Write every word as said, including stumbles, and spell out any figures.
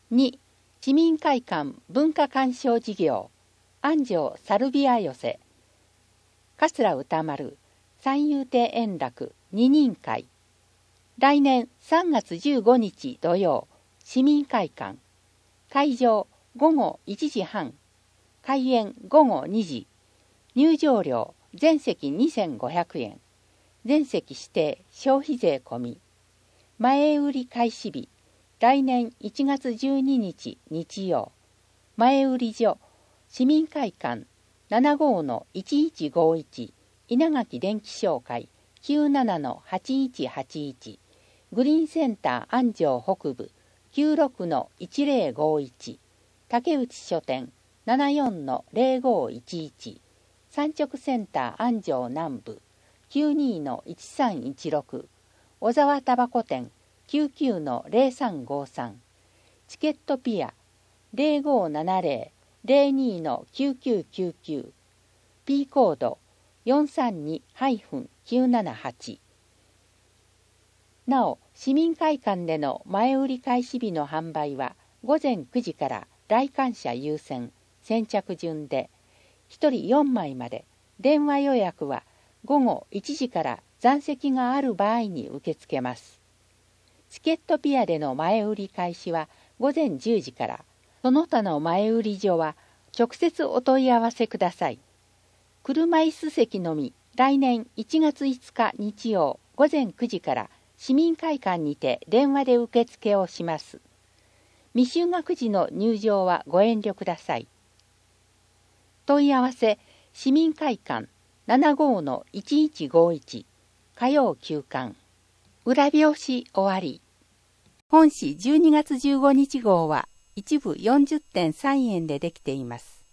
に、市民会館文化鑑賞事業、安城サルビア寄せ、桂歌丸、三遊亭円楽二人会。来年さんがつじゅうごにち土曜、市民会館。会場ごごいちじはん。開演ごごにじ。入場料全席にせんごひゃくえん。全席指定消費税込み。前売り開始日、来年いちがつじゅうににち日曜。前売り所、市民会館 ななごのいちいちごいち 稲垣電気商会 きゅうななのはちいちはちいち、グリーンセンター安城北部 きゅうろくのいちぜろごいち、竹内書店 ななよんのぜろごいちいち、産直センター安城南部 きゅうにのいちさんいちろく、小沢タバコ店 きゅうきゅうのぜろさんごさん、チケットピア ぜろごななぜろ ぜろにのきゅうきゅうきゅうきゅう、P コード よんさんにきゅうななはち。なお、市民会館での前売り開始日の販売はごぜんくじから来館者優先、先着順で、ひとりよんまいまで、電話予約はごごいちじから残席がある場合に受け付けます。チケットピアでの前売り開始はごぜんじゅうじから、その他の前売り所は直接お問い合わせください。車椅子席のみ、来年いちがついつか日曜ごぜんくじから市民会館にて電話で受付をします。未就学時の入場はご遠慮ください。問い合わせ、市民会館 ななごのいちいちごいち、火曜休館。裏表紙終わり。本誌じゅうにがつじゅうごにち号は一部よんじゅってんさんえんでできています。